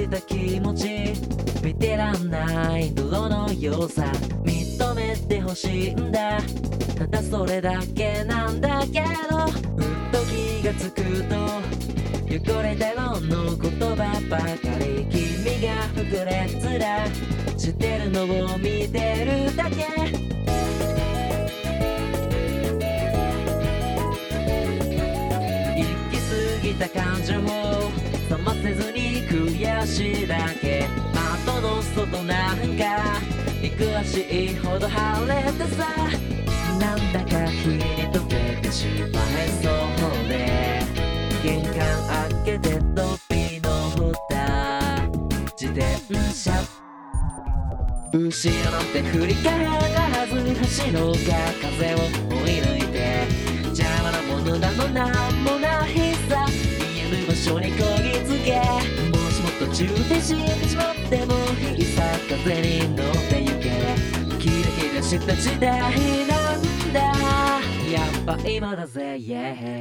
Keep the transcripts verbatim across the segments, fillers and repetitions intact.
した気持ち見てらんない泥の良さ認めてほしいんだただそれだけなんだけどふっと気がつくと汚れたろの言葉ばかり君が膨れ面してるのを見てるだけ行き過ぎた感情も冷ませずに悔しいだけ窓の外なんか憎らしいほど晴れてさなんだか日に溶けてしまえそうで玄関開けて飛び乗った自転車後ろなんて振り返らず走ろうか風を追い抜いて邪魔なものなどなんもないさ見える場所にこぎつけもしも途中で死んでしまってもいいさ風に乗ってゆけキラキラした時代なんだやっぱ今だぜ、yeah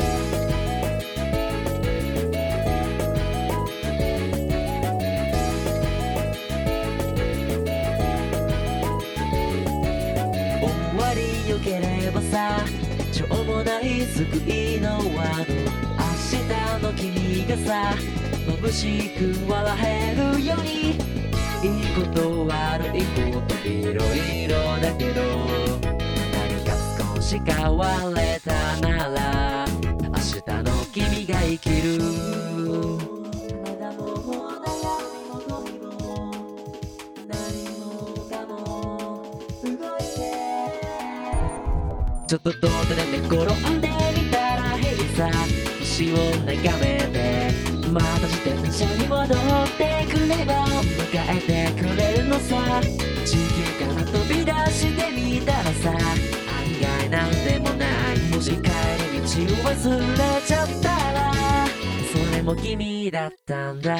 良ければさしょうもない救いのワード明日の君がさ眩しく笑えるようにいいこと悪いこといろいろだけど何か少し変われたなら明日の君が生きるちょっと遠くで寝転んでみたらいいさ星を眺めてまた自転車に戻ってくれば迎えてくれるのさ地球から飛び出してみたらさ案外なんでもないもし帰り道を忘れちゃったらそれも君だったんだ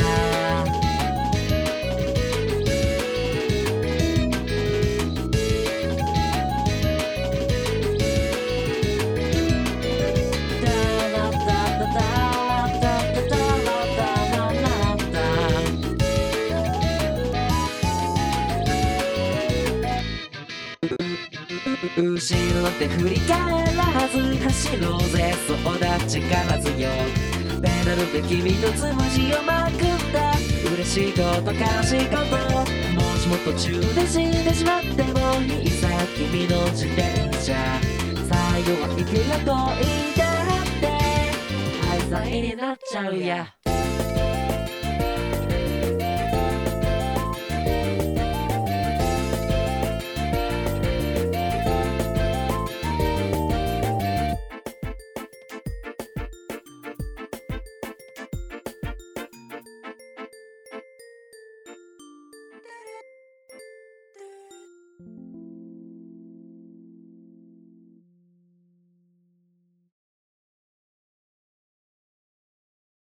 後ろなんて振り返らず走ろうぜそうだ力強ペダルで君のつむじをまくった嬉しいこと悲しいこともしも途中で死んでしまってもいいさ君の自転車最後はいくら遠いだって廃材になっちゃうや